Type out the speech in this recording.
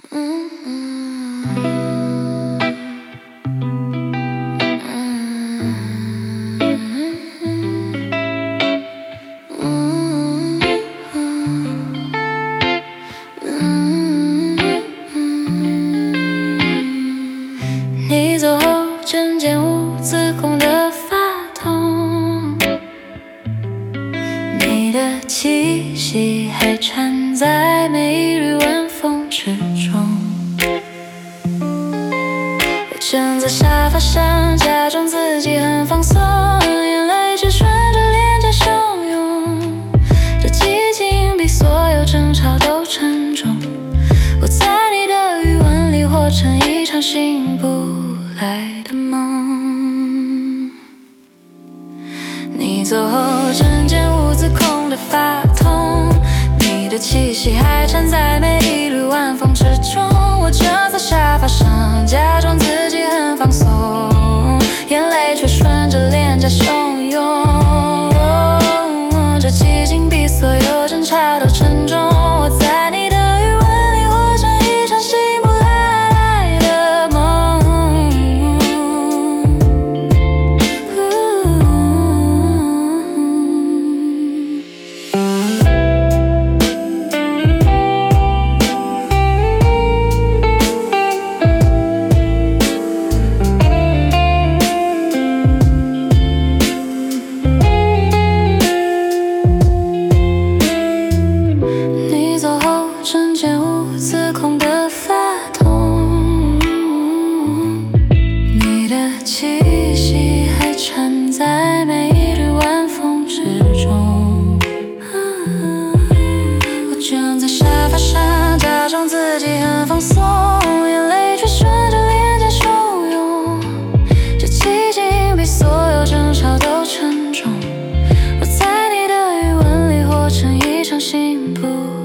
你走后，整间屋子空得发痛，你的气息还缠在每一缕晚风之中。我站在沙发上，假装自己很放松，眼泪却顺着脸颊汹涌。这寂静比所有争吵都沉重。我在你的余温里活成一场醒不来的梦。你走后，整间屋子空得发痛，你的气息还缠在每一缕晚风之中。我站在沙发上，假装自己很放松，眼泪却顺着脸颊汹涌。这寂静比所有争吵都沉重。我在你的余温里活成一场醒不来的梦。你走后，整间屋子空得发痛，你的气息还缠在每一缕晚风之中。我站在沙发上，假装自己很放松，眼泪却顺着脸颊汹涌。这寂静比所有争吵都沉重。我在你的余温里活成一场醒不